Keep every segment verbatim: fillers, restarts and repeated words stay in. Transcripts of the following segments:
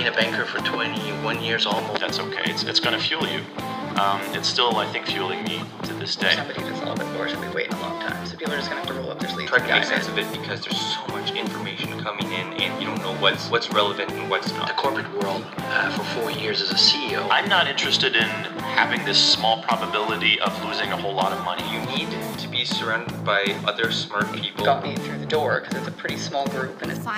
being a banker for twenty-one years almost. That's okay. It's it's going to fuel you. Um, it's still, I think, fueling me to this day. Somebody that's a little bit bored should be waiting a long time. So people are just going to have to roll up their sleeves. Try to make sense of it because there's so much information coming in and you don't know what's what's relevant and what's not. The corporate world uh, for four years as a C E O. I'm not interested in having this small probability of losing a whole lot of money. You need to be surrounded by other smart people. Got me through the door because it's a pretty small group and it's fine.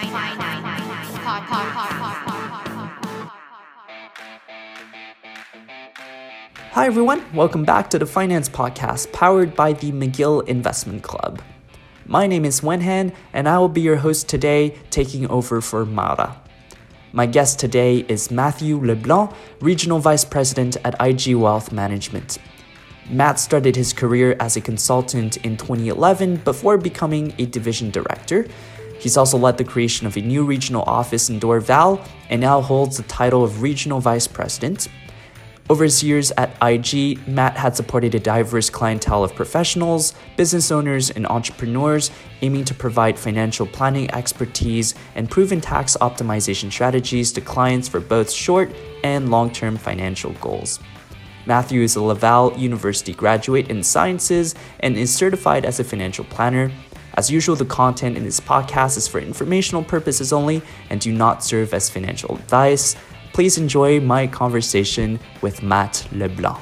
Hi everyone, welcome back to the Finance Podcast powered by the McGill Investment Club. My name is Wenhan and I will be your host today, taking over for Mara. My guest today is Matthew LeBlanc, Regional Vice President at I G Wealth Management. Matt started his career as a consultant in twenty eleven before becoming a division director. He's also led the creation of a new regional office in Dorval and now holds the title of Regional Vice President. Over his years at I G, Matt had supported a diverse clientele of professionals, business owners, and entrepreneurs aiming to provide financial planning expertise and proven tax optimization strategies to clients for both short and long-term financial goals. Matthew is a Laval University graduate in sciences and is certified as a financial planner. As usual, the content in this podcast is for informational purposes only and do not serve as financial advice. Please enjoy my conversation with Matt LeBlanc.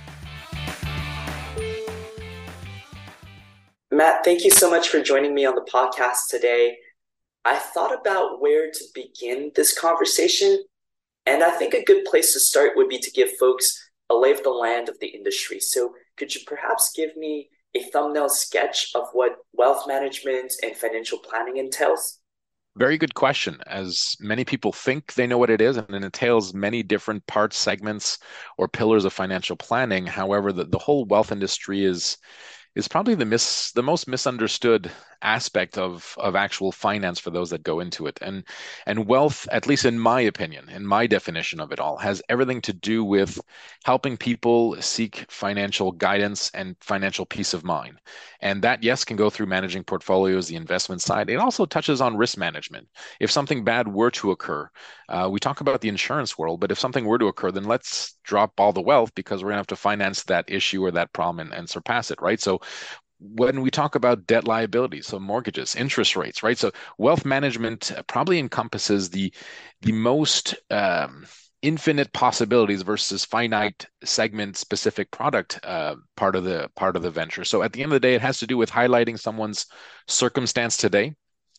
Matt, thank you so much for joining me on the podcast today. I thought about where to begin this conversation, and I think a good place to start would be to give folks a lay of the land of the industry. So could you perhaps give me a thumbnail sketch of what wealth management and financial planning entails? Very good question. As many people think they know what it is, and it entails many different parts, segments, or pillars of financial planning. However, the, the whole wealth industry is is probably the mis the most misunderstood aspect of of actual finance for those that go into it. And and wealth, at least in my opinion, in my definition of it all, has everything to do with helping people seek financial guidance and financial peace of mind. And that, yes, can go through managing portfolios, the investment side. It also touches on risk management. If something bad were to occur, uh, we talk about the insurance world, but if something were to occur, then let's drop all the wealth because we're gonna have to finance that issue or that problem and, and surpass it, right? So when we talk about debt liabilities, so mortgages, interest rates, right? So wealth management probably encompasses the the most um, infinite possibilities versus finite segment specific product uh, part of the part of the venture. So at the end of the day, it has to do with highlighting someone's circumstance today.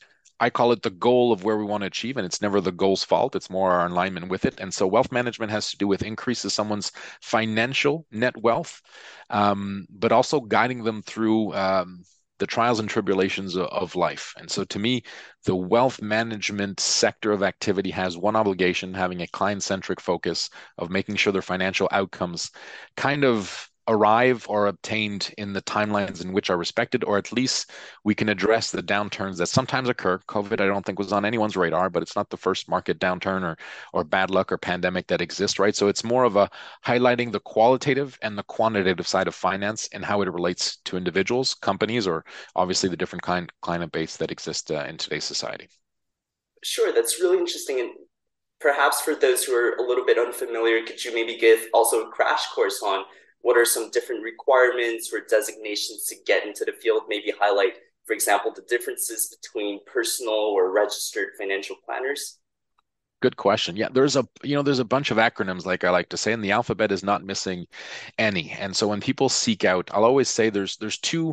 I call it the goal of where we want to achieve, and it's never the goal's fault. It's more our alignment with it. And so wealth management has to do with increases someone's financial net wealth, um, but also guiding them through um, the trials and tribulations of, of life. And so to me, the wealth management sector of activity has one obligation, having a client-centric focus of making sure their financial outcomes kind of arrive or obtained in the timelines in which are respected, or at least we can address the downturns that sometimes occur. COVID, I don't think, was on anyone's radar, but it's not the first market downturn or or bad luck or pandemic that exists, right? So it's more of a highlighting the qualitative and the quantitative side of finance and how it relates to individuals, companies, or obviously the different kind client base that exist uh, in today's society. Sure, that's really interesting. And perhaps for those who are a little bit unfamiliar, could you maybe give also a crash course on what are some different requirements or designations to get into the field? Maybe highlight, for example, the differences between personal or registered financial planners. Good question. Yeah, there's a you know there's a bunch of acronyms, like I like to say, and the alphabet is not missing any. And so when people seek out, I'll always say there's there's two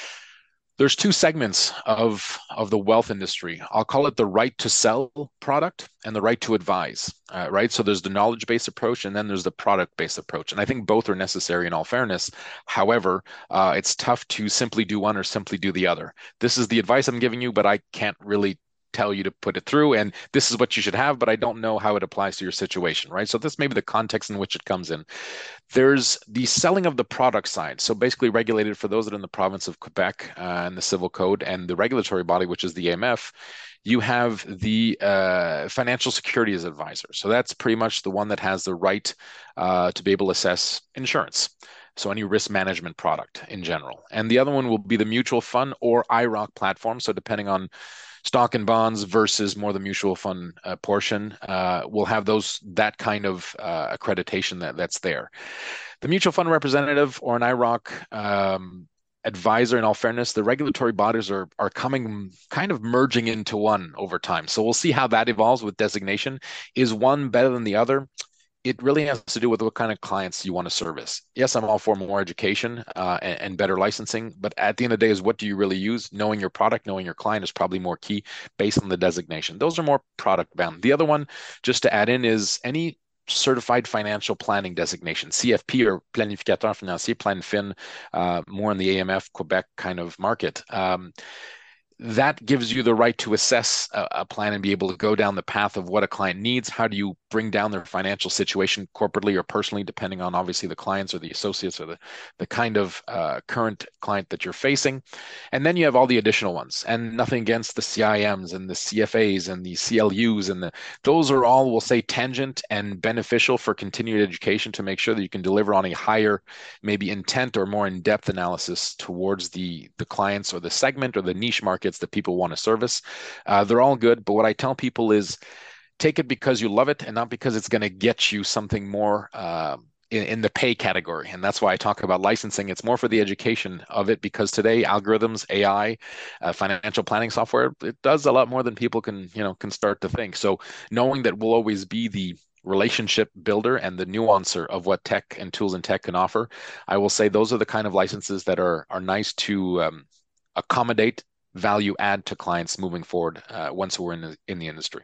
there's two segments of of the wealth industry. I'll call it the right to sell product and the right to advise, uh, right? So there's the knowledge-based approach and then there's the product-based approach. And I think both are necessary in all fairness. However, uh, it's tough to simply do one or simply do the other. This is the advice I'm giving you, but I can't really tell you to put it through, and this is what you should have, but I don't know how it applies to your situation, right? So this may be the context in which it comes in. There's the selling of the product side. So basically regulated for those that are in the province of Quebec uh, and the civil code and the regulatory body, which is the A M F, you have the uh, financial securities advisor. So that's pretty much the one that has the right uh, to be able to assess insurance. So any risk management product in general. And the other one will be the mutual fund or I R O C platform. So depending on stock and bonds versus more the mutual fund uh, portion, uh, will have those that kind of uh, accreditation that that's there. The mutual fund representative or an I R O C um, advisor, in all fairness, the regulatory bodies are are coming kind of merging into one over time. So we'll see how that evolves with designation. Is one better than the other? It really has to do with what kind of clients you want to service. Yes, I'm all for more education uh, and, and better licensing, but at the end of the day, is what do you really use? Knowing your product, knowing your client is probably more key based on the designation. Those are more product bound. The other one, just to add in, is any certified financial planning designation, C F P or planificateur financier, Plan Fin, uh, more in the A M F Quebec kind of market. Um, that gives you the right to assess a, a plan and be able to go down the path of what a client needs. How do you bring down their financial situation corporately or personally, depending on obviously the clients or the associates or the, the kind of uh, current client that you're facing. And then you have all the additional ones, and nothing against the C I Ms and the C F As and the C L Us. And the, those are all, we'll say, tangent and beneficial for continued education to make sure that you can deliver on a higher, maybe intent or more in-depth analysis towards the, the clients or the segment or the niche markets that people want to service. Uh, they're all good, but what I tell people is take it because you love it and not because it's going to get you something more uh, in, in the pay category. And that's why I talk about licensing. It's more for the education of it, because today algorithms, A I, uh, financial planning software, it does a lot more than people can, you know, can start to think. So knowing that we'll always be the relationship builder and the nuancer of what tech and tools and tech can offer, I will say those are the kind of licenses that are are nice to um, accommodate value add to clients moving forward uh, once we're in the, in the industry.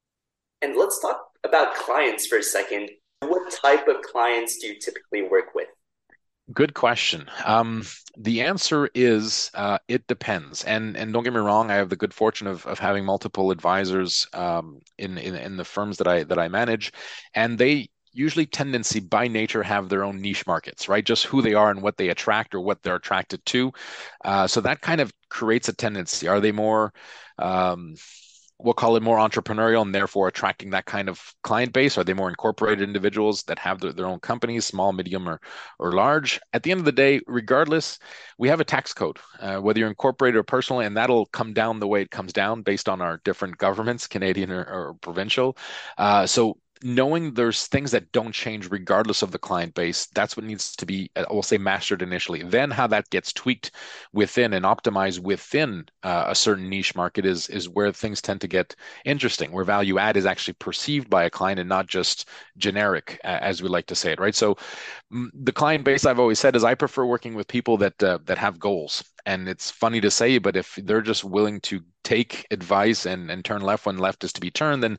And let's talk about clients for a second. What type of clients do you typically work with? Good question. Um, the answer is uh, it depends. And and don't get me wrong, I have the good fortune of of having multiple advisors um, in, in in the firms that I that I manage, and they usually tendency by nature have their own niche markets, right? Just who they are and what they attract or what they're attracted to. Uh, so that kind of creates a tendency. Are they more um, we'll call it more entrepreneurial and therefore attracting that kind of client base? Are they more incorporated individuals that have their, their own companies, small, medium, or or large? At the end of the day, regardless, we have a tax code, uh, whether you're incorporated or personal, and that'll come down the way it comes down based on our different governments, Canadian or, or provincial. Uh, so knowing there's things that don't change regardless of the client base, that's what needs to be, I will say, mastered initially. Then how that gets tweaked within and optimized within uh, a certain niche market is is where things tend to get interesting, where value add is actually perceived by a client and not just generic, uh, as we like to say it, right? So mm, the client base, I've always said, is I prefer working with people that uh, that have goals. And it's funny to say, but if they're just willing to take advice and, and turn left when left is to be turned, then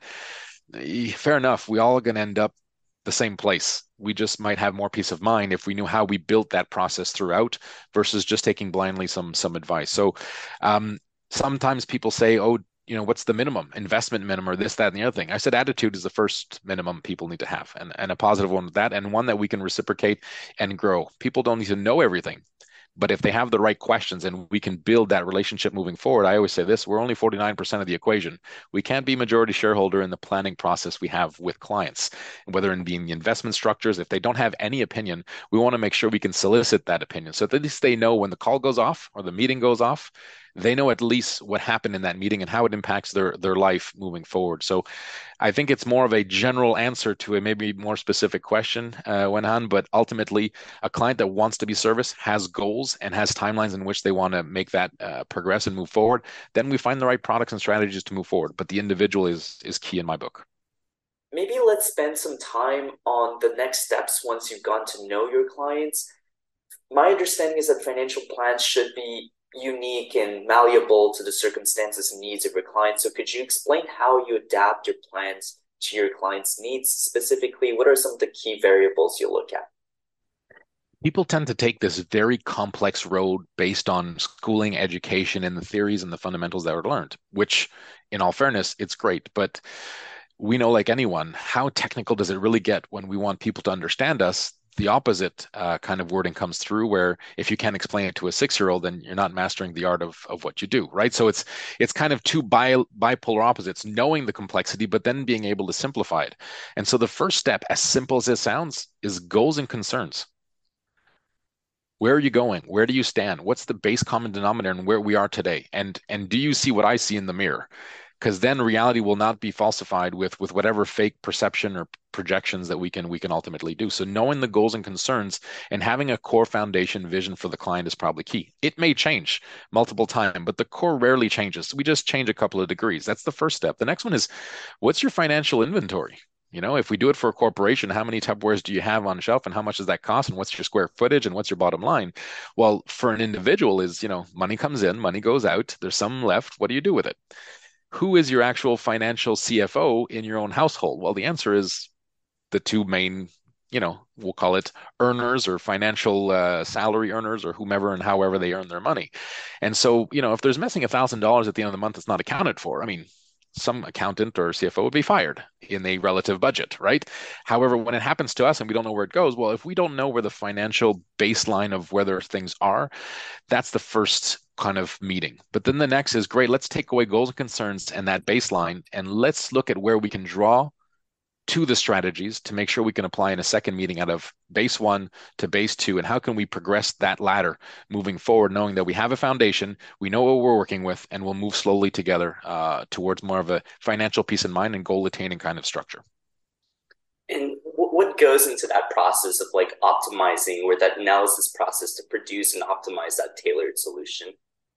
fair enough. We all are going to end up the same place. We just might have more peace of mind if we knew how we built that process throughout versus just taking blindly some some advice. So um, sometimes people say, oh, you know, what's the minimum investment minimum or this, that, and the other thing? I said attitude is the first minimum people need to have, and, and a positive one with that, and one that we can reciprocate and grow. People don't need to know everything. But if they have the right questions and we can build that relationship moving forward, I always say this, we're only forty-nine percent of the equation. We can't be majority shareholder in the planning process we have with clients, whether in being the investment structures. If they don't have any opinion, we want to make sure we can solicit that opinion. So at least they know when the call goes off or the meeting goes off, they know at least what happened in that meeting and how it impacts their their life moving forward. So I think it's more of a general answer to a maybe more specific question, uh, Wenhan, but ultimately a client that wants to be serviced has goals and has timelines in which they want to make that uh, progress and move forward. Then we find the right products and strategies to move forward. But the individual is is key in my book. Maybe let's spend some time on the next steps once you've gotten to know your clients. My understanding is that financial plans should be unique and malleable to the circumstances and needs of your clients. So could you explain how you adapt your plans to your clients' needs? Specifically, what are some of the key variables you look at? People tend to take this very complex road based on schooling, education, and the theories and the fundamentals that were learned, which, in all fairness, it's great. But we know, like anyone, how technical does it really get when we want people to understand us? The opposite uh, kind of wording comes through, where if you can't explain it to a six-year-old, then you're not mastering the art of, of what you do, right? So it's it's kind of two bi- bipolar opposites, knowing the complexity, but then being able to simplify it. And so the first step, as simple as it sounds, is goals and concerns. Where are you going? Where do you stand? What's the base common denominator and where we are today? And and do you see what I see in the mirror? Because then reality will not be falsified with with whatever fake perception or projections that we can we can ultimately do. So knowing the goals and concerns and having a core foundation vision for the client is probably key. It may change multiple times, but the core rarely changes. We just change a couple of degrees. That's the first step. The next one is, what's your financial inventory? You know, if we do it for a corporation, how many Tupperwares do you have on shelf and how much does that cost and what's your square footage and what's your bottom line? Well, for an individual is, you know, money comes in, money goes out, there's some left. What do you do with it? Who is your actual financial C F O in your own household? Well, the answer is the two main, you know, we'll call it earners or financial uh, salary earners or whomever and however they earn their money. And so, you know, if there's missing a thousand dollars at the end of the month that's not accounted for, I mean, some accountant or C F O would be fired in a relative budget, right? However, when it happens to us and we don't know where it goes, well, if we don't know where the financial baseline of whether things are, that's the first kind of meeting. But then the next is, great, let's take away goals and concerns and that baseline, and let's look at where we can draw to the strategies to make sure we can apply in a second meeting out of base one to base two, and how can we progress that ladder moving forward, knowing that we have a foundation, we know what we're working with, and we'll move slowly together uh, towards more of a financial peace of mind and goal attaining kind of structure. And what goes into that process of like optimizing or that analysis process to produce and optimize that tailored solution?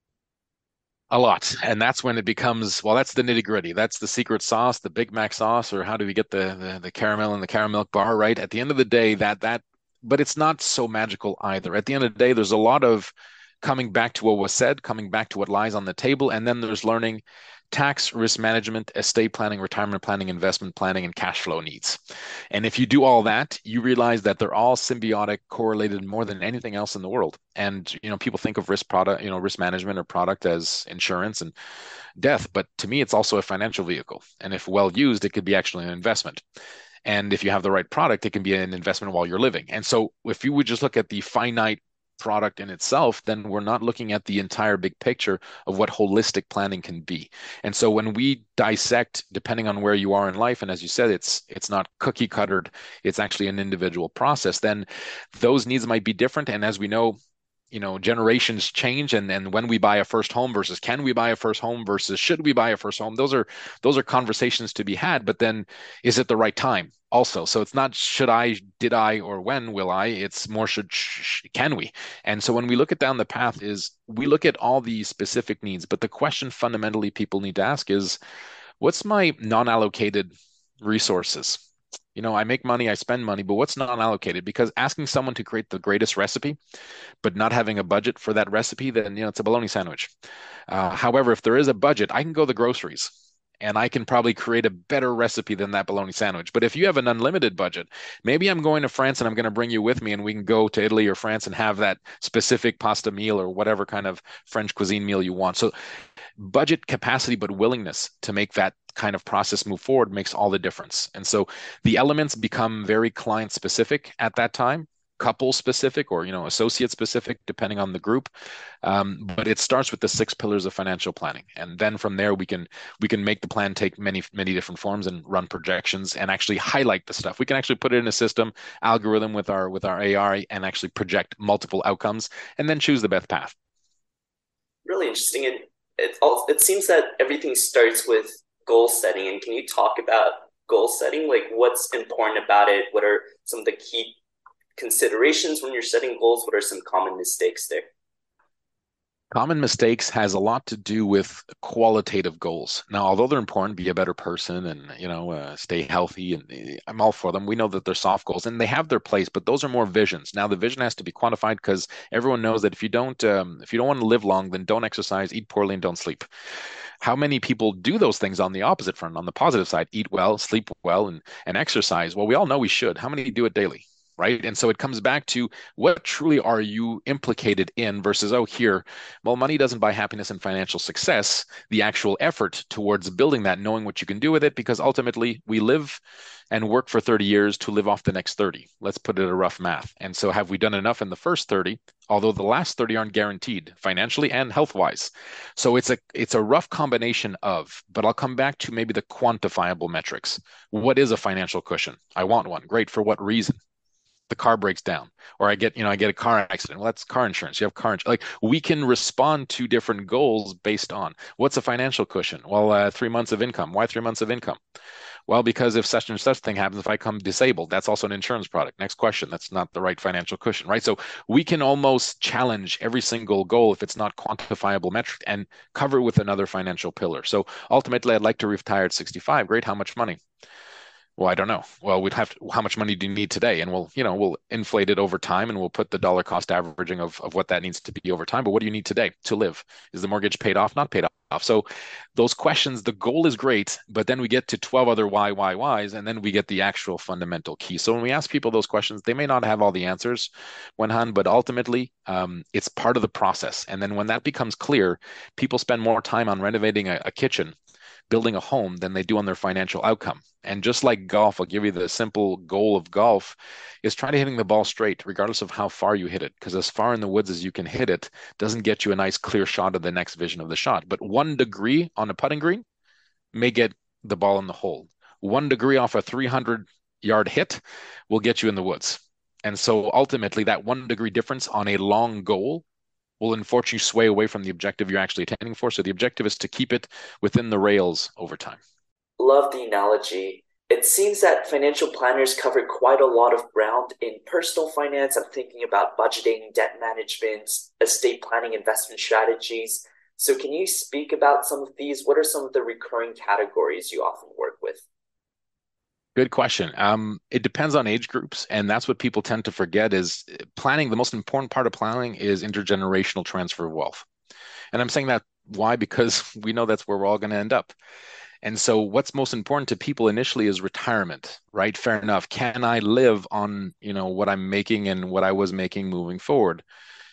A lot. And that's when it becomes, well, that's the nitty gritty. That's the secret sauce, the Big Mac sauce, or how do we get the, the, the caramel in the caramel bar, right? At the end of the day, that, that, but it's not so magical either. At the end of the day, there's a lot of coming back to what was said, coming back to what lies on the table. And then there's learning tax, risk management, estate planning, retirement planning, investment planning, and cash flow needs. And if you do all that, you realize that they're all symbiotic, correlated more than anything else in the world. And, you know, people think of risk product, you know, risk management or product as insurance and death. But to me, it's also a financial vehicle. And if well used, it could be actually an investment. And if you have the right product, it can be an investment while you're living. And so if you would just look at the finite product in itself, then we're not looking at the entire big picture of what holistic planning can be. And so when we dissect, depending on where you are in life, and as you said, it's it's not cookie cuttered, it's actually an individual process, then those needs might be different. And as we know, you know, generations change, and then when we buy a first home versus can we buy a first home versus should we buy a first home, those are those are conversations to be had. But then is it the right time also? So it's not should I, did I, or when will I, it's more should, sh- can we? And so when we look at down the path is we look at all the specific needs, but the question fundamentally people need to ask is, what's my non-allocated resources? You know, I make money, I spend money, but what's non-allocated? Because asking someone to create the greatest recipe, but not having a budget for that recipe, then, you know, it's a bologna sandwich. Uh, however, if there is a budget, I can go to the groceries and I can probably create a better recipe than that bologna sandwich. But if you have an unlimited budget, maybe I'm going to France and I'm going to bring you with me and we can go to Italy or France and have that specific pasta meal or whatever kind of French cuisine meal you want. So budget capacity, but willingness to make that kind of process move forward makes all the difference. And so the elements become very client specific at that time, couple specific, or, you know, associate specific, depending on the group. Um, but it starts with the six pillars of financial planning. And then from there, we can we can make the plan take many, many different forms and run projections and actually highlight the stuff. We can actually put it in a system algorithm with our with our A I and actually project multiple outcomes and then choose the best path. Really interesting. And it, it seems that everything starts with goal setting. And can you talk about goal setting? Like, what's important about it? What are some of the key considerations when you're setting goals? What are some common mistakes there? Common mistakes has a lot to do with qualitative goals. Now, although they're important, be a better person and, you know, uh, stay healthy, and uh, I'm all for them. We know that they're soft goals and they have their place, but those are more visions. Now, the vision has to be quantified because everyone knows that if you don't, um, if you don't want to live long, then don't exercise, eat poorly, and don't sleep. How many people do those things on the opposite front, on the positive side, eat well, sleep well, and, and exercise? Well, we all know we should. How many do it daily? Right. And so it comes back to what truly are you implicated in versus, oh, here, well, money doesn't buy happiness and financial success, the actual effort towards building that, knowing what you can do with it, because ultimately we live and work for thirty years to live off the next thirty. Let's put it a rough math. And so have we done enough in the first thirty, although the last thirty aren't guaranteed financially and health-wise. So it's a it's a rough combination of, but I'll come back to maybe the quantifiable metrics. What is a financial cushion? I want one. Great. For what reason? the car breaks down, or I get, you know, I get a car accident. Well, that's car insurance. You have car insurance. Like we can respond to different goals based on what's a financial cushion? Well, uh, three months of income. Why three months of income? Well, because if such and such thing happens, if I come disabled, that's also an insurance product. Next question. That's not the right financial cushion, right? So we can almost challenge every single goal if it's not quantifiable metric and cover it with another financial pillar. So ultimately, I'd like to retire at sixty-five. Great. How much money? Well, I don't know. Well, we'd have to, how much money do you need today? And we'll, you know, we'll inflate it over time and we'll put the dollar cost averaging of, of what that needs to be over time. But what do you need today to live? Is the mortgage paid off, not paid off? So those questions, the goal is great, but then we get to twelve other why, why, whys, and then we get the actual fundamental key. So when we ask people those questions, they may not have all the answers, Wenhan, but ultimately um, it's part of the process. And then when that becomes clear, people spend more time on renovating a, a kitchen, building a home than they do on their financial outcome. And just like golf, I'll give you the simple goal of golf is try to hitting the ball straight, regardless of how far you hit it. Because as far in the woods as you can hit it doesn't get you a nice clear shot of the next vision of the shot. But one degree on a putting green may get the ball in the hole. One degree off a three hundred yard hit will get you in the woods. And so ultimately that one degree difference on a long goal will unfortunately sway away from the objective you're actually attending for. So the objective is to keep it within the rails over time. Love the analogy. It seems that financial planners cover quite a lot of ground in personal finance. I'm thinking about budgeting, debt management, estate planning, investment strategies. So can you speak about some of these? What are some of the recurring categories you often work with? Good question. Um, it depends on age groups, and that's what people tend to forget is planning. The most important part of planning is intergenerational transfer of wealth. And I'm saying that why? Because we know that's where we're all going to end up. And so what's most important to people initially is retirement, right? Fair enough. Can I live on, you know, what I'm making and what I was making moving forward?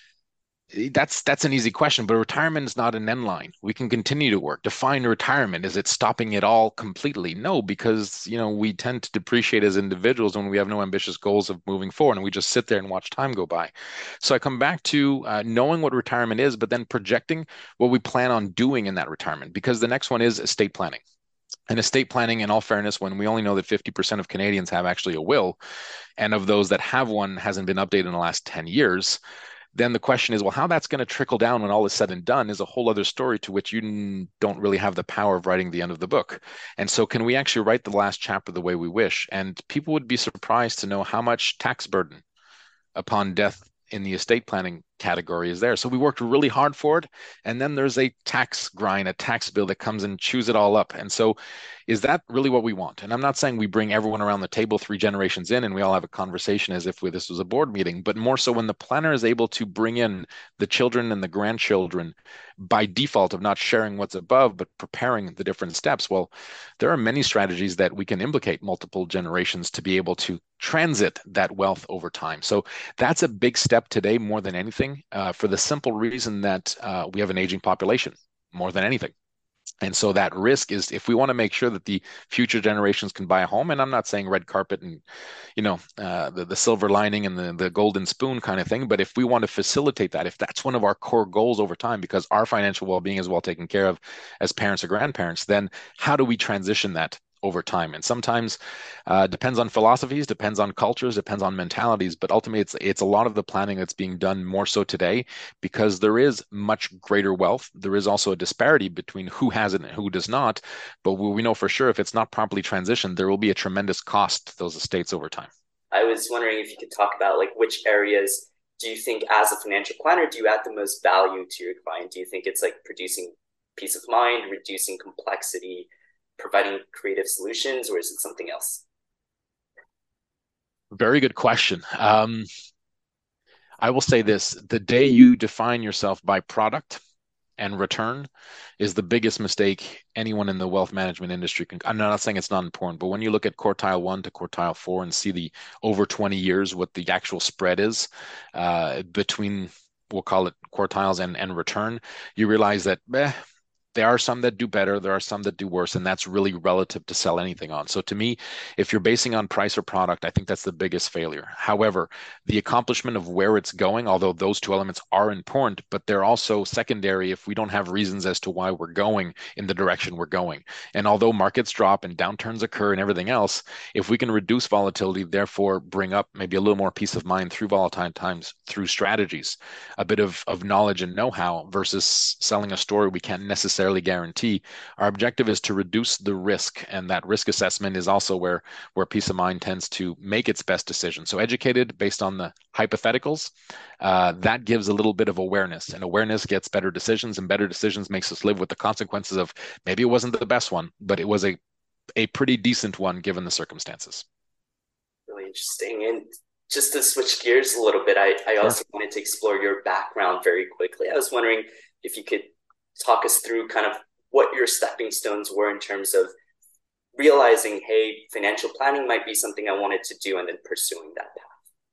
That's that's an easy question, but retirement is not an end line. We can continue to work. Define retirement. Is it stopping it all completely? No, because you know we tend to depreciate as individuals when we have no ambitious goals of moving forward, and we just sit there and watch time go by. So I come back to uh, knowing what retirement is, but then projecting what we plan on doing in that retirement. Because the next one is estate planning. And estate planning, in all fairness, when we only know that fifty percent of Canadians have actually a will, and of those that have one hasn't been updated in the last ten years. Then the question is, well, how that's going to trickle down when all is said and done is a whole other story to which you don't really have the power of writing the end of the book. And so can we actually write the last chapter the way we wish? And people would be surprised to know how much tax burden upon death in the estate planning category is there. So we worked really hard for it. And then there's a tax grind, a tax bill that comes and chews it all up. And so is that really what we want? And I'm not saying we bring everyone around the table three generations in and we all have a conversation as if we, this was a board meeting, but more so when the planner is able to bring in the children and the grandchildren by default of not sharing what's above, but preparing the different steps. Well, there are many strategies that we can implicate multiple generations to be able to transit that wealth over time. So that's a big step today more than anything, uh, for the simple reason that uh, we have an aging population more than anything. And so that risk is, if we want to make sure that the future generations can buy a home, and I'm not saying red carpet and, you know, uh, the, the silver lining and the, the golden spoon kind of thing, but if we want to facilitate that, if that's one of our core goals over time, because our financial well-being is well taken care of as parents or grandparents, then how do we transition that over time? And sometimes uh, depends on philosophies, depends on cultures, depends on mentalities, but ultimately it's it's a lot of the planning that's being done more so today because there is much greater wealth. There is also a disparity between who has it and who does not, but we know for sure if it's not properly transitioned, there will be a tremendous cost to those estates over time. I was wondering if you could talk about like which areas do you think as a financial planner do you add the most value to your client? Do you think it's like producing peace of mind, reducing complexity, providing creative solutions, or is it something else? Very good question. Um, I will say this, the day you define yourself by product and return is the biggest mistake anyone in the wealth management industry can. I'm not saying it's not important, but when you look at quartile one to quartile four and see the over twenty years, what the actual spread is uh, between, we'll call it quartiles and, and return, you realize that, eh, there are some that do better, there are some that do worse, and that's really relative to sell anything on. So to me, if you're basing on price or product, I think that's the biggest failure. However, the accomplishment of where it's going, although those two elements are important, but they're also secondary if we don't have reasons as to why we're going in the direction we're going. And although markets drop and downturns occur and everything else, if we can reduce volatility, therefore bring up maybe a little more peace of mind through volatile times, through strategies, a bit of, of knowledge and know-how versus selling a story we can't necessarily guarantee, our objective is to reduce the risk. And that risk assessment is also where, where peace of mind tends to make its best decision. So educated based on the hypotheticals, uh, that gives a little bit of awareness, and awareness gets better decisions, and better decisions makes us live with the consequences of maybe it wasn't the best one, but it was a, a pretty decent one given the circumstances. Really interesting. And just to switch gears a little bit, I, I Sure. also wanted to explore your background very quickly. I was wondering if you could talk us through kind of what your stepping stones were in terms of realizing, hey, financial planning might be something I wanted to do, and then pursuing that path.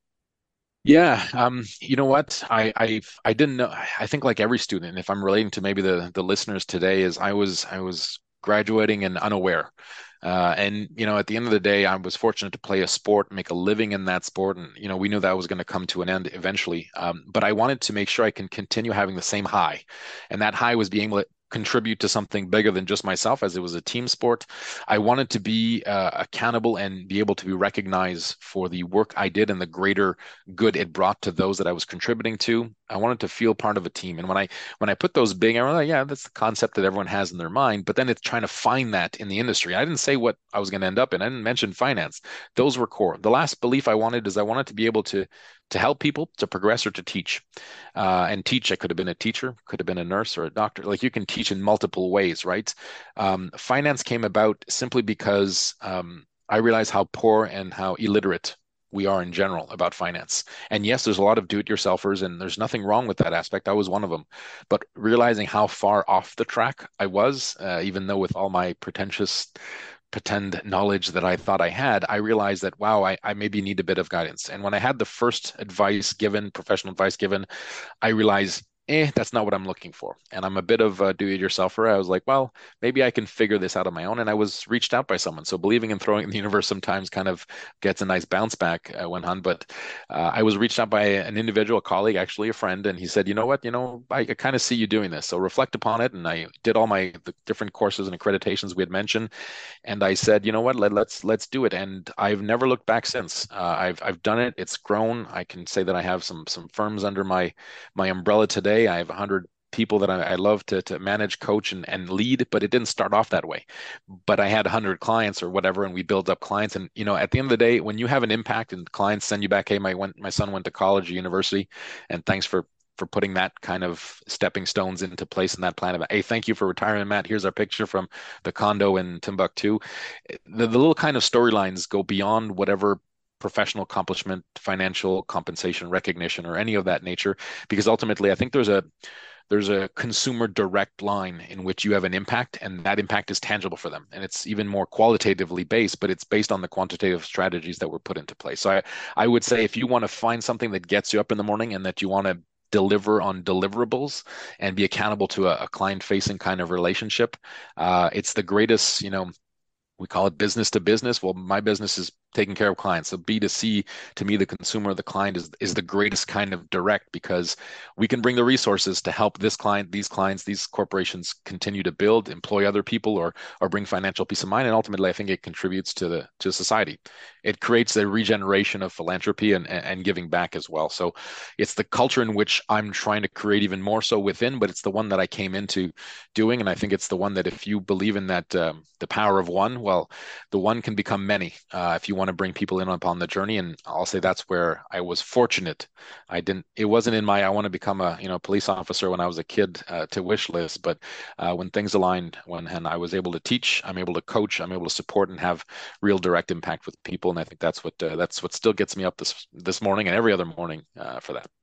Yeah, um, you know what? I, I I didn't know. I think like every student, if I'm relating to maybe the the listeners today, is I was I was graduating and unaware. Uh, and you know, at the end of the day, I was fortunate to play a sport, make a living in that sport, and you know, we knew that was going to come to an end eventually. Um, but I wanted to make sure I can continue having the same high, and that high was being able to contribute to something bigger than just myself, as it was a team sport. I wanted to be uh, accountable and be able to be recognized for the work I did and the greater good it brought to those that I was contributing to. I wanted to feel part of a team. And when I when I put those big, I was like, yeah, that's the concept that everyone has in their mind. But then it's trying to find that in the industry. I didn't say what I was going to end up in. I didn't mention finance. Those were core. The last belief I wanted is I wanted to be able to to help people to progress or to teach. Uh, and teach, I could have been a teacher, could have been a nurse or a doctor. Like you can teach in multiple ways, right? Um, finance came about simply because um, I realized how poor and how illiterate we are in general about finance. And yes, there's a lot of do-it-yourselfers, and there's nothing wrong with that aspect. I was one of them. But realizing how far off the track I was, uh, even though with all my pretentious pretend knowledge that I thought I had, I realized that, wow, I, I maybe need a bit of guidance. And when I had the first advice given, professional advice given, I realized, eh, that's not what I'm looking for. And I'm a bit of a do-it-yourselfer. I was like, well, maybe I can figure this out on my own. And I was reached out by someone. So believing in throwing in the universe sometimes kind of gets a nice bounce back, uh, Wenhan. But uh, I was reached out by an individual, a colleague, actually a friend, and he said, you know what, you know, I, I kind of see you doing this. So reflect upon it. And I did all my the different courses and accreditations we had mentioned. And I said, you know what, let, let's let's do it. And I've never looked back since. Uh, I've I've done it. It's grown. I can say that I have some some firms under my my umbrella today. I have one hundred people that I, I love to, to manage, coach, and, and lead, but it didn't start off that way. But I had one hundred clients or whatever, and we build up clients. And, you know, at the end of the day, when you have an impact and clients send you back, hey, my, went, my son went to college or university, and thanks for for putting that kind of stepping stones into place in that plan of, hey, thank you for retiring, Matt. Here's our picture from the condo in Timbuktu. The, the little kind of storylines go beyond whatever professional accomplishment, financial compensation, recognition, or any of that nature, because ultimately I think there's a there's a consumer direct line in which you have an impact, and that impact is tangible for them, and it's even more qualitatively based, but it's based on the quantitative strategies that were put into place. So I I would say if you want to find something that gets you up in the morning and that you want to deliver on deliverables and be accountable to a, a client-facing kind of relationship, uh, it's the greatest, you know, we call it business to business. Well, my business is taking care of clients. So B to C, to me, the consumer, the client is is the greatest kind of direct, because we can bring the resources to help this client, these clients, these corporations continue to build, employ other people, or or bring financial peace of mind. And ultimately, I think it contributes to the to society. It creates a regeneration of philanthropy and, and giving back as well. So it's the culture in which I'm trying to create even more so within, but it's the one that I came into doing. And I think it's the one that if you believe in that, um, the power of one, well, the one can become many uh, if you want to bring people in upon the journey. And I'll say that's where I was fortunate. I didn't, it wasn't in my, I want to become a, you know, police officer when I was a kid uh, to wish list, but uh, when things aligned, when and I was able to teach, I'm able to coach, I'm able to support and have real direct impact with people. And I think that's what, uh, that's what still gets me up this, this morning and every other morning uh, for that.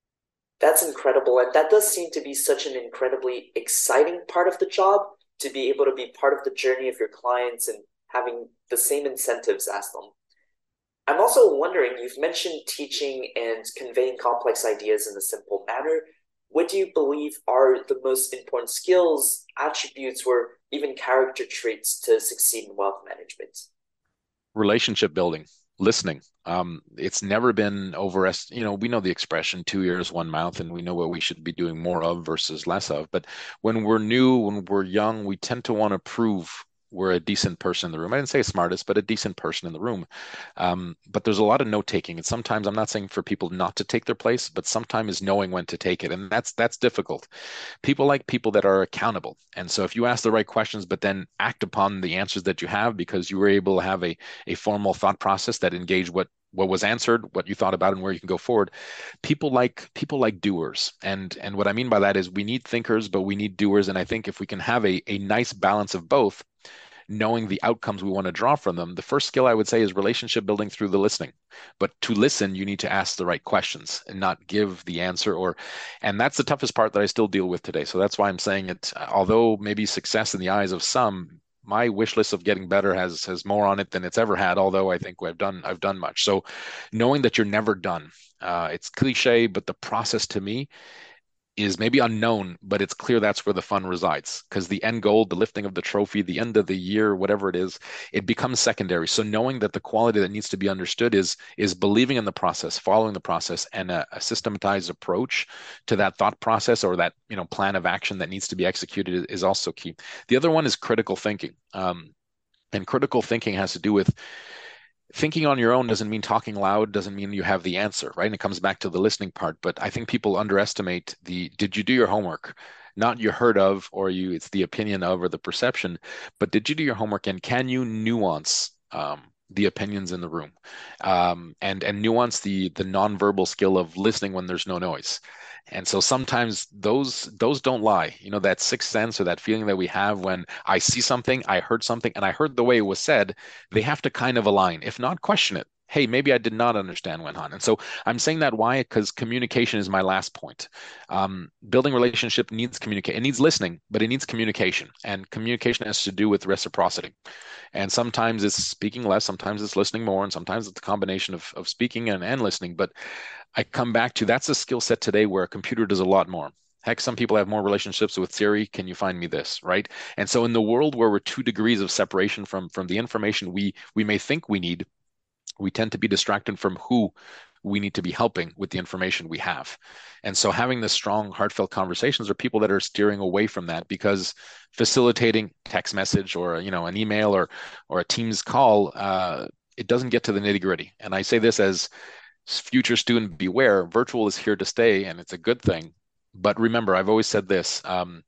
That's incredible. And that does seem to be such an incredibly exciting part of the job, to be able to be part of the journey of your clients and having the same incentives as them. I'm also wondering, you've mentioned teaching and conveying complex ideas in a simple manner. what do you believe are the most important skills, attributes, or even character traits to succeed in wealth management? Relationship building, listening. Um, it's never been over, you know, we know the expression two ears, one mouth, and we know what we should be doing more of versus less of. But when we're new, when we're young, we tend to want to prove we're a decent person in the room. I didn't say smartest, but a decent person in the room. Um, but there's a lot of note taking. And sometimes I'm not saying for people not to take their place, but sometimes knowing when to take it. And that's that's difficult. People like people that are accountable. And so if you ask the right questions, but then act upon the answers that you have because you were able to have a, a formal thought process that engaged what what was answered, what you thought about, and where you can go forward. People like people like doers. And and what I mean by that is we need thinkers, but we need doers. And I think if we can have a, a nice balance of both, knowing the outcomes we want to draw from them, the first skill I would say is relationship building through the listening. But to listen, you need to ask the right questions and not give the answer or, and that's the toughest part that I still deal with today. So that's why I'm saying it, although maybe success in the eyes of some, my wish list of getting better has has more on it than it's ever had, although I think I've done I've done much. So knowing that you're never done, uh, it's cliche, but the process to me is maybe unknown, but it's clear that's where the fun resides because the end goal, the lifting of the trophy, the end of the year, whatever it is, it becomes secondary. So knowing that the quality that needs to be understood is is believing in the process, following the process, and a, a systematized approach to that thought process or that you know plan of action that needs to be executed is, is also key. The other one is critical thinking, um, and critical thinking has to do with thinking on your own doesn't mean talking loud, doesn't mean you have the answer, right? And it comes back to the listening part. But I think people underestimate the, did you do your homework? Not you heard of, or you, it's the opinion of, or the perception, but did you do your homework and can you nuance um, the opinions in the room um, and, and nuance the, the nonverbal skill of listening when there's no noise? And so sometimes those those don't lie. You know, that sixth sense or that feeling that we have when I see something, I heard something, and I heard the way it was said, they have to kind of align. If not, question it. Hey, maybe I did not understand went on. And so I'm saying that why? Because communication is my last point. Um, building relationship needs communicate. It needs listening, but it needs communication. And communication has to do with reciprocity. And sometimes it's speaking less, sometimes it's listening more, and sometimes it's a combination of, of speaking and, and listening. But I come back to that's a skill set today where a computer does a lot more. Heck, some people have more relationships with Siri. Can you find me this, right? And so in the world where we're two degrees of separation from from the information we we may think we need, we tend to be distracted from who we need to be helping with the information we have. And so having the strong, heartfelt conversations are people that are steering away from that because facilitating text message or you know an email or or a Teams call, uh, it doesn't get to the nitty gritty. And I say this as future student beware, virtual is here to stay and it's a good thing. But remember, I've always said this, um,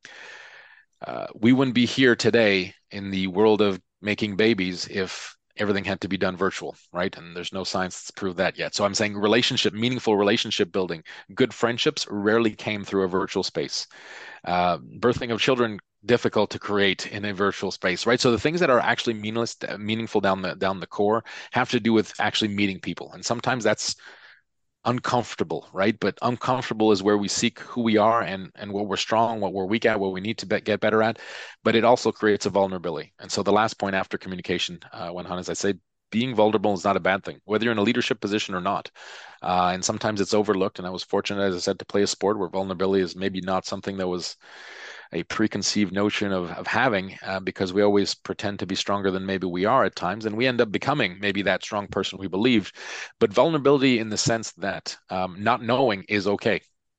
uh, we wouldn't be here today in the world of making babies if everything had to be done virtual, right? And there's no science that's proved that yet. So I'm saying relationship, meaningful relationship building, good friendships rarely came through a virtual space. Uh, birthing of children, difficult to create in a virtual space, right? So the things that are actually meaningless, meaningful down the down the core have to do with actually meeting people. And sometimes that's uncomfortable, right? But uncomfortable is where we seek who we are and and what we're strong, what we're weak at, what we need to be, get better at. But it also creates a vulnerability. And so the last point after communication, uh, when Hans, I say, being vulnerable is not a bad thing, whether you're in a leadership position or not. Uh, and sometimes it's overlooked. And I was fortunate, as I said, to play a sport where vulnerability is maybe not something that was a preconceived notion of, of having uh, because we always pretend to be stronger than maybe we are at times. And we end up becoming maybe that strong person we believed. But vulnerability in the sense that um, not knowing is okay.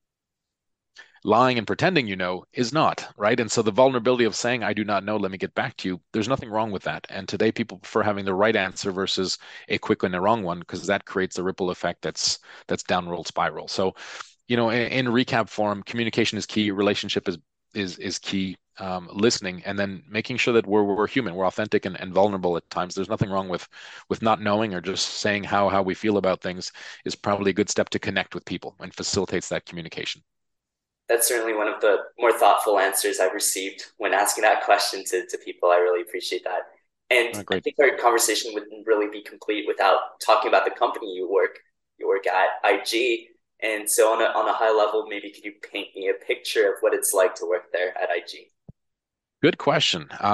Lying and pretending you know is not, right? And so the vulnerability of saying, I do not know, let me get back to you, there's nothing wrong with that. And today people prefer having the right answer versus a quick and a wrong one, because that creates a ripple effect that's that's downward spiral. So, you know, in, in recap form, communication is key, relationship is is is key, um, listening, and then making sure that we're we're human, we're authentic and, and vulnerable at times. There's nothing wrong with with not knowing or just saying how how we feel about things is probably a good step to connect with people and facilitates that communication. That's certainly one of the more thoughtful answers I've received when asking that question to, to people. I really appreciate that. And oh, I think our conversation wouldn't really be complete without talking about the company you work you work at, I G. And so on a, on a high level, maybe could you paint me a picture of what it's like to work there at I G? Good question. Um,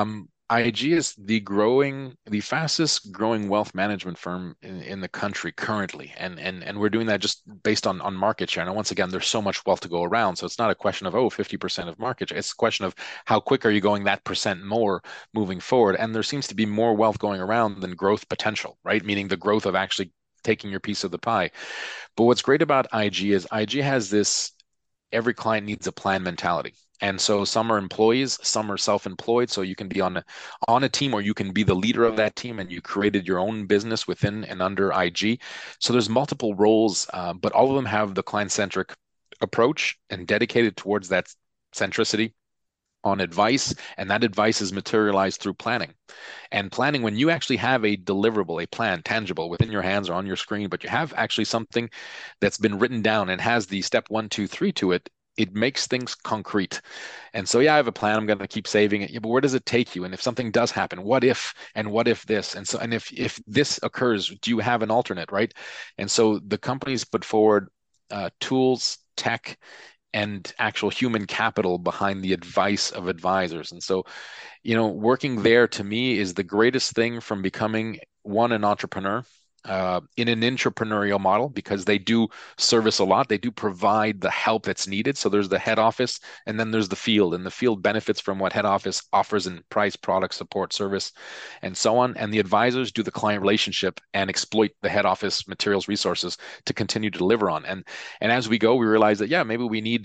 I G is the growing, the fastest growing wealth management firm in, in the country currently. And, and and we're doing that just based on, on market share. Now, once again, there's so much wealth to go around. So it's not a question of, oh, fifty percent of market share. It's a question of how quick are you going that percent more moving forward. And there seems to be more wealth going around than growth potential, right? Meaning the growth of actually taking your piece of the pie. But what's great about I G is I G has this every client needs a plan mentality. And so some are employees, some are self-employed. So you can be on a, on a team, or you can be the leader of that team, and you created your own business within and under I G. So there's multiple roles, uh, but all of them have the client-centric approach and dedicated towards that centricity on advice, and that advice is materialized through planning. And planning, when you actually have a deliverable, a plan, tangible within your hands or on your screen, but you have actually something that's been written down and has the step one, two, three to it, it makes things concrete. And so, yeah, I have a plan. I'm going to keep saving it. Yeah, but where does it take you? And if something does happen, what if, and what if this? And so, and if if this occurs, do you have an alternate, right? And so the companies put forward uh, tools, tech, and actual human capital behind the advice of advisors. And so, you know, working there to me is the greatest thing from becoming one, an entrepreneur uh, in an entrepreneurial model, because they do service a lot. They do provide the help that's needed. So there's the head office, and then there's the field, and the field benefits from what head office offers in price, product, support, service, and so on. And the advisors do the client relationship and exploit the head office materials, resources to continue to deliver on. And, and as we go, we realize that, yeah, maybe we need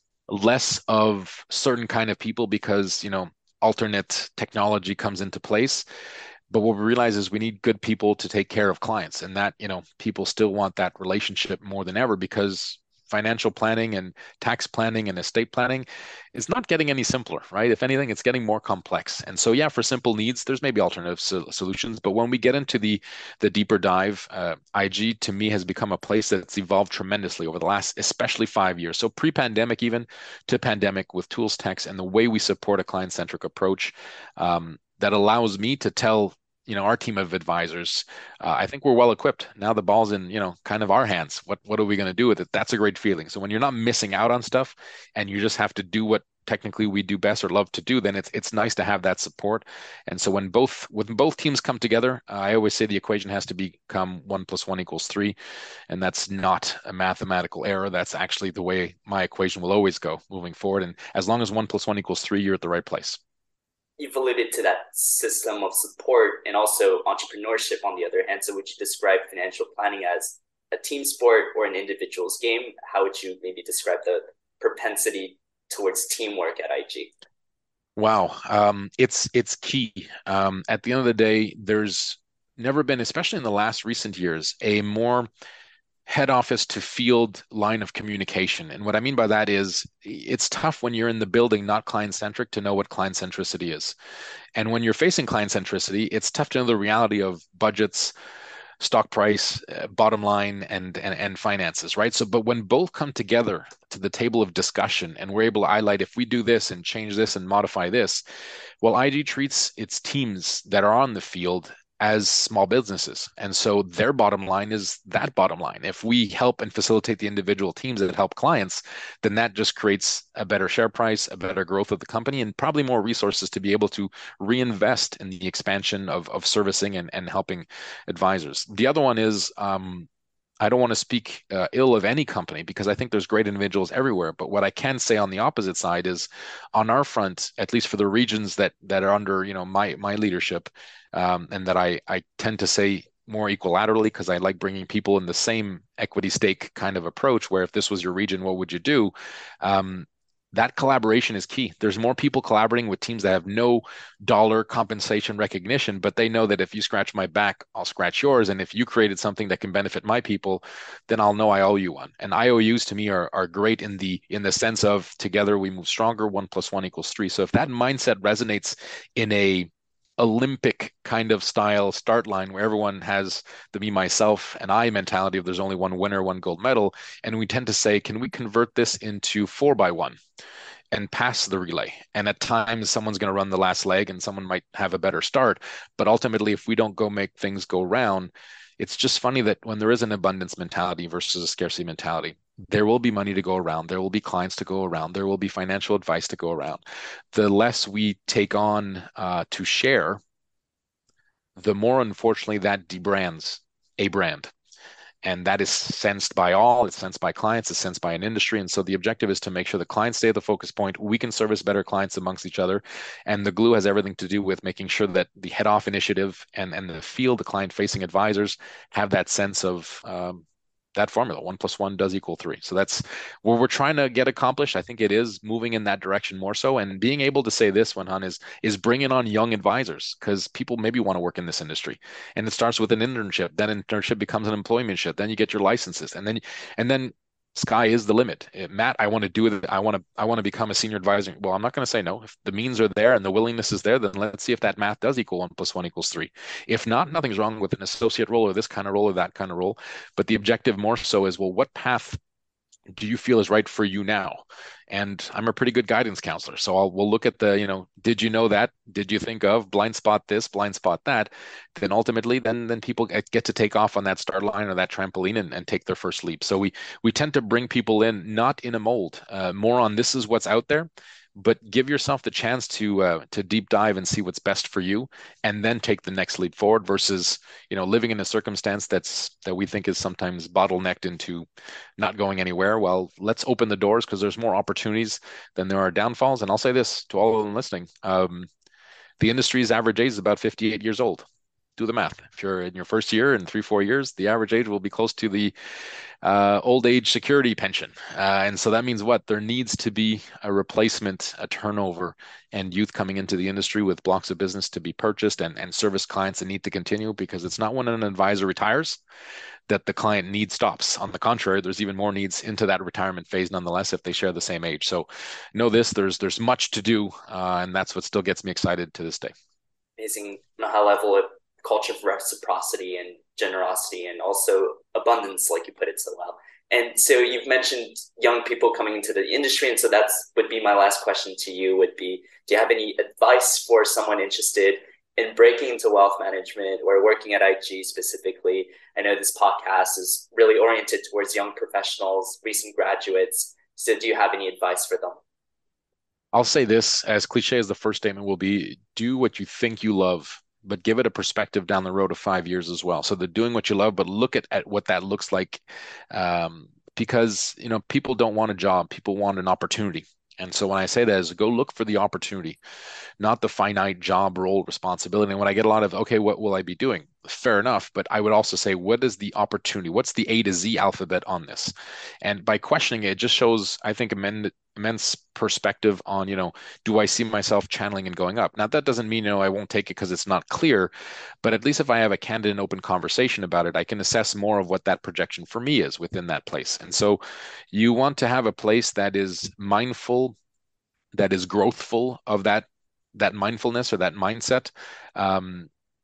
less of certain kind of people because, you know, alternate technology comes into place. But what we realize is we need good people to take care of clients, and that, you know, people still want that relationship more than ever, because financial planning and tax planning and estate planning is not getting any simpler, right? If anything, it's getting more complex. And so, yeah, for simple needs, there's maybe alternative so- solutions. But when we get into the the deeper dive, uh, I G to me has become a place that's evolved tremendously over the last, especially five years. So pre-pandemic, even to pandemic, with tools, techs, and the way we support a client-centric approach um, that allows me to tell, you know, our team of advisors, uh, I think we're well equipped. Now the ball's in, you know, kind of our hands. What what are we going to do with it? That's a great feeling. So when you're not missing out on stuff and you just have to do what technically we do best or love to do, then it's it's nice to have that support. And so when both when both teams come together, uh, I always say the equation has to become one plus one equals three, and that's not a mathematical error. That's actually the way my equation will always go moving forward. And as long as one plus one equals three, you're at the right place. You've alluded to that system of support and also entrepreneurship on the other hand. So would you describe financial planning as a team sport or an individual's game? How would you maybe describe the propensity towards teamwork at I G? Wow, um, it's it's key. Um, at the end of the day, there's never been, especially in the last recent years, a more head office to field line of communication. And what I mean by that is it's tough when you're in the building, not client centric, to know what client centricity is. And when you're facing client centricity, it's tough to know the reality of budgets, stock price, uh, bottom line, and, and and finances, right? So, but when both come together to the table of discussion and we're able to highlight, if we do this and change this and modify this, well, I G treats its teams that are on the field as small businesses. And so their bottom line is that bottom line. If we help and facilitate the individual teams that help clients, then that just creates a better share price, a better growth of the company, and probably more resources to be able to reinvest in the expansion of, of servicing and, and helping advisors. The other one is, um, I don't want to speak uh, ill of any company because I think there's great individuals everywhere. But what I can say on the opposite side is, on our front, at least for the regions that that are under, you know, my my leadership, um, and that I I tend to say more equilaterally, because I like bringing people in the same equity stake kind of approach, where if this was your region, what would you do? Um, that collaboration is key. There's more people collaborating with teams that have no dollar compensation recognition, but they know that if you scratch my back, I'll scratch yours. And if you created something that can benefit my people, then I'll know I owe you one. And I O Us to me are, are great in the in the sense of together we move stronger, one plus one equals three. So if that mindset resonates in a Olympic kind of style start line where everyone has the me, myself, and I mentality of there's only one winner, one gold medal. And we tend to say, can we convert this into four by one and pass the relay? And at times someone's going to run the last leg and someone might have a better start. But ultimately, if we don't go make things go round, it's just funny that when there is an abundance mentality versus a scarcity mentality, there will be money to go around. There will be clients to go around. There will be financial advice to go around. The less we take on uh, to share, the more, unfortunately, that debrands a brand. And that is sensed by all. It's sensed by clients. It's sensed by an industry. And so the objective is to make sure the clients stay at the focus point. We can service better clients amongst each other. And the glue has everything to do with making sure that the head off initiative and, and the field, the client facing advisors have that sense of um, that formula. One plus one does equal three. So that's what we're trying to get accomplished. I think it is moving in that direction more so. And being able to say this, Wenhan, is is bringing on young advisors, because people maybe want to work in this industry. And it starts with an internship. Then internship becomes an employmentship. Then you get your licenses. And then and then sky is the limit. Eh, Matt, I want to do it. I want to I want to become a senior advisor. Well, I'm not going to say no. If the means are there and the willingness is there, then let's see if that math does equal one plus one equals three. If not, nothing's wrong with an associate role or this kind of role or that kind of role. But the objective more so is, well, what path do you feel is right for you now? And I'm a pretty good guidance counselor. So I'll, we'll look at the, you know, did you know that? Did you think of blind spot this, blind spot that? Then ultimately, then then people get to take off on that start line or that trampoline and, and take their first leap. So we we tend to bring people in, not in a mold, uh, more on this is what's out there, but give yourself the chance to uh, to deep dive and see what's best for you, and then take the next leap forward versus, you know, living in a circumstance that's that we think is sometimes bottlenecked into not going anywhere. Well, let's open the doors, because there's more opportunities than there are downfalls. And I'll say this to all of them listening. Um, the industry's average age is about fifty-eight years old. Do the math. If you're in your first year in three, four years, the average age will be close to the uh, old age security pension. Uh, and so that means what? There needs to be a replacement, a turnover, and youth coming into the industry with blocks of business to be purchased and, and service clients that need to continue, because it's not when an advisor retires that the client need stops. On the contrary, there's even more needs into that retirement phase nonetheless if they share the same age. So know this, there's there's much to do, uh, and that's what still gets me excited to this day. Amazing on a high level of culture of reciprocity and generosity and also abundance, like you put it so well. And so you've mentioned young people coming into the industry. And so that's would be my last question to you would be, do you have any advice for someone interested in breaking into wealth management or working at I G specifically? I know this podcast is really oriented towards young professionals, recent graduates. So do you have any advice for them? I'll say this, as cliche as the first statement will be, do what you think you love, but give it a perspective down the road of five years as well. So they're doing what you love, but look at, at what that looks like. Um, because, you know, people don't want a job, people want an opportunity. And so when I say that is go look for the opportunity, not the finite job role responsibility. And when I get a lot of, okay, what will I be doing? Fair enough. But I would also say, what is the opportunity? What's the A to Z alphabet on this? And by questioning it, it just shows, I think, immense, immense perspective on, you know, do I see myself channeling and going up? Now, that doesn't mean, you know, I won't take it because it's not clear, but at least if I have a candid and open conversation about it, I can assess more of what that projection for me is within that place. And so you want to have a place that is mindful, that is growthful of that that mindfulness or that mindset, um,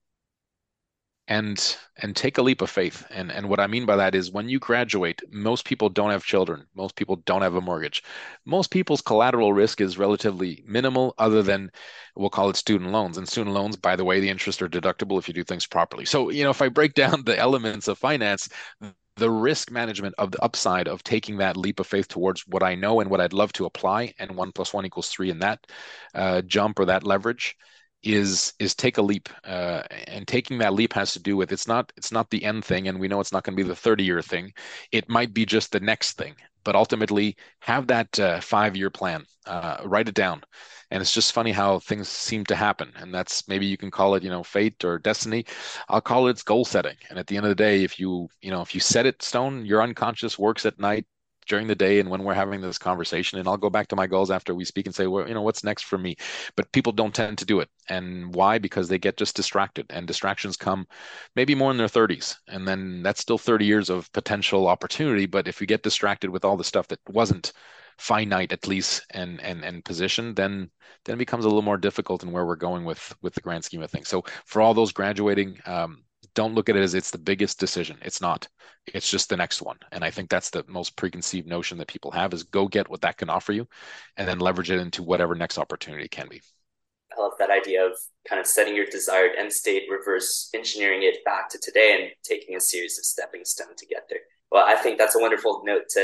and and take a leap of faith. And and what I mean by that is when you graduate, most people don't have children. Most people don't have a mortgage. Most people's collateral risk is relatively minimal, other than we'll call it student loans. And student loans, by the way, the interest are deductible if you do things properly. So, you know, if I break down the elements of finance, the risk management of the upside of taking that leap of faith towards what I know and what I'd love to apply, and one plus one equals three in that uh, jump or that leverage is is take a leap. Uh, and taking that leap has to do with, it's not it's not the end thing, and we know it's not going to be the thirty year thing. It might be just the next thing, but ultimately have that uh, five year plan, uh, write it down. And it's just funny how things seem to happen. And that's, maybe you can call it, you know, fate or destiny. I'll call it goal setting. And at the end of the day, if you, you know, if you set it stone, your unconscious works at night during the day and when we're having this conversation. And I'll go back to my goals after we speak and say, well, you know, what's next for me? But people don't tend to do it. And why? Because they get just distracted, and distractions come maybe more in their thirties. And then that's still thirty years of potential opportunity. But if you get distracted with all the stuff that wasn't finite, at least, and and and position, then then it becomes a little more difficult in where we're going with with the grand scheme of things. So for all those graduating, um, don't look at it as it's the biggest decision. It's not. It's just the next one. And I think that's the most preconceived notion that people have, is go get what that can offer you and then leverage it into whatever next opportunity can be. I love that idea of kind of setting your desired end state, reverse engineering it back to today, and taking a series of stepping stones to get there. Well, I think that's a wonderful note to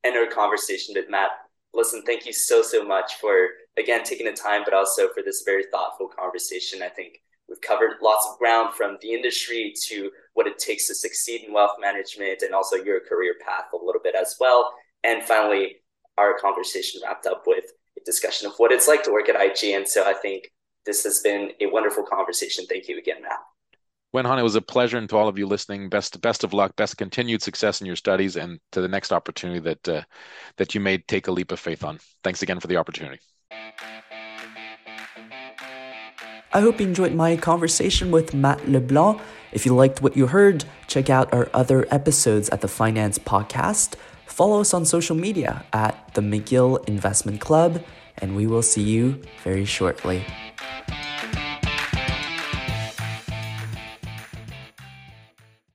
end our conversation with Matt. Listen, thank you so, so much for, again, taking the time, but also for this very thoughtful conversation. I think we've covered lots of ground from the industry to what it takes to succeed in wealth management, and also your career path a little bit as well. And finally, our conversation wrapped up with a discussion of what it's like to work at I G. And so I think this has been a wonderful conversation. Thank you again, Matt. Wen-Han, it was a pleasure, and to all of you listening, best best of luck, best continued success in your studies, and to the next opportunity that uh, that you may take a leap of faith on. Thanks again for the opportunity. I hope you enjoyed my conversation with Matt LeBlanc. If you liked what you heard, check out our other episodes at the Finance Podcast. Follow us on social media at the McGill Investment Club, and we will see you very shortly.